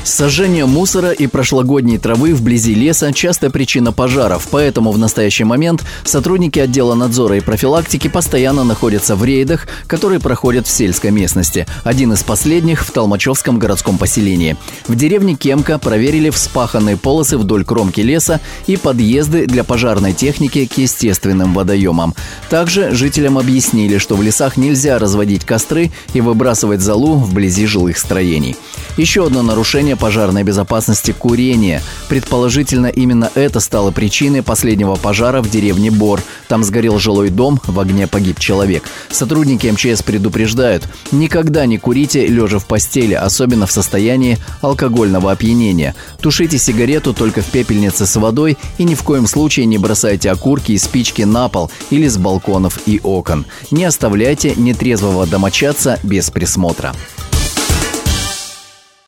Сожжение мусора и прошлогодней травы вблизи леса – частая причина пожаров, поэтому в настоящий момент сотрудники отдела надзора и профилактики постоянно находятся в рейдах, которые проходят в сельской местности. Один из последних – в Толмачевском городском поселении. В деревне Кемка проверили вспаханные полосы вдоль кромки леса и подъезды для пожарной техники к естественным водоемам. Также жителям объяснили, что в лесах нельзя разводить костры и выбрасывать золу вблизи жилых строений. Еще одно нарушение пожарной безопасности – курение. Предположительно, именно это стало причиной последнего пожара в деревне Бор. Там сгорел жилой дом, в огне погиб человек. Сотрудники МЧС предупреждают: никогда не курите лежа в постели, особенно в состоянии алкогольного опьянения. Тушите сигарету только в пепельнице с водой и ни в коем случае не бросайте окурки и спички на пол или с балконов и окон. Не оставляйте нетрезвого домочадца без присмотра.